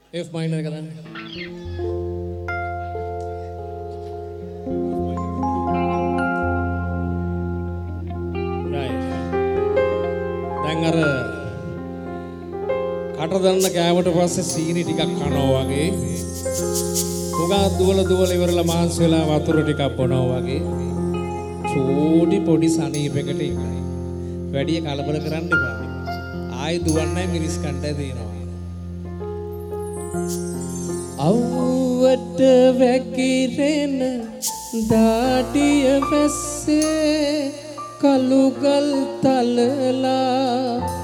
F minor එක දාන්න. right. දැන් අර කට දාන්න කෑවට පස්සේ සීනි ටිකක් කනවා වගේ. උගා දුවල ඉවරලා මාංශ වෙලා වතුර ටිකක් බොනවා වගේ. චෝටි පොඩි සනීපයකට ඉන්නේ. වැඩි කලබල කරන්න එපා. ආයි දුවන්නයි මිරිස් කණ්ඩ දෙනවා. අවුවට වැකිරෙන දාඩිය වැස්සේ කළුගල් තලලා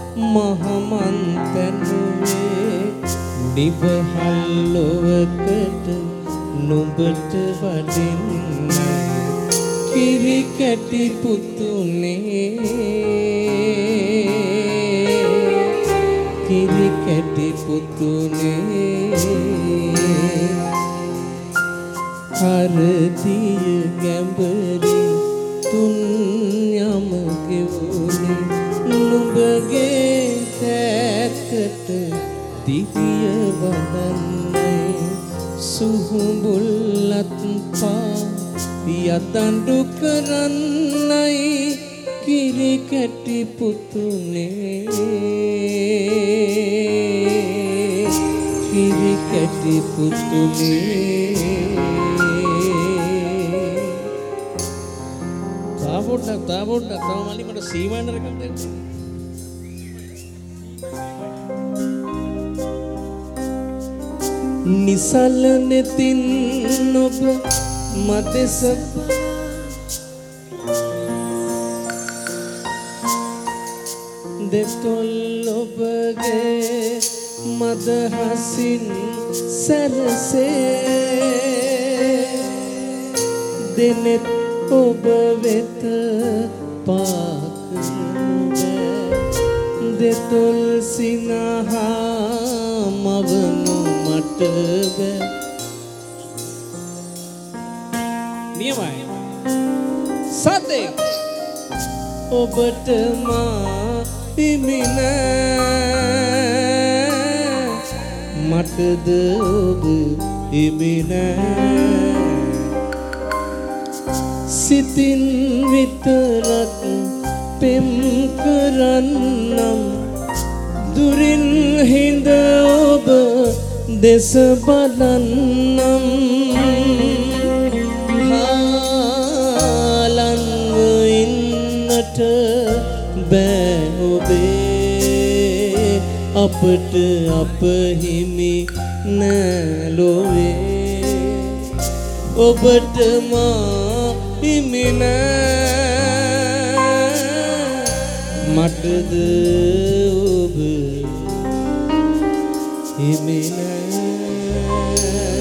මහමන්තනුවේ නිවහල්ලොවකට නුඹට වඩින්නයි කිරි කැටි පුතුනේ කිරි කැටි පුතුනේ හරදිය ගැඹරි තුන් යම ගෙවුනේ නුඹගේ තැකට දිවිය වදන්නේ සුහුඹුල්ලත් පා යතඬු කරන්නයි කිරි කැටි පුතුනේ කිරි කැටි පුතුනේ තාවොට්ටක් තව මල්ලි මට සී මයිනර් එකක් දෙන්න. නිසල නෙතින් ඔබ මදෙස දෙතොල් ඔබගේ මදහසින් සැරසේ දෙනෙත් ඔබ වෙත පාකරුව දෙතොල් සිනහා මවනු මට බෑ නියමයි සතේ ඔබට මා හිමින මටද ඔබ හිමින සිතින් විතරක් පෙම් කරන්නම් දුරින් හිඳ ඔබ දෙස බලන්නම් හාලන්ව ඉන්නට බෑ ඔබේ අපට අප හිමි නෑලොවේ ඔබට මා හිමින මටද ඔබ හිමින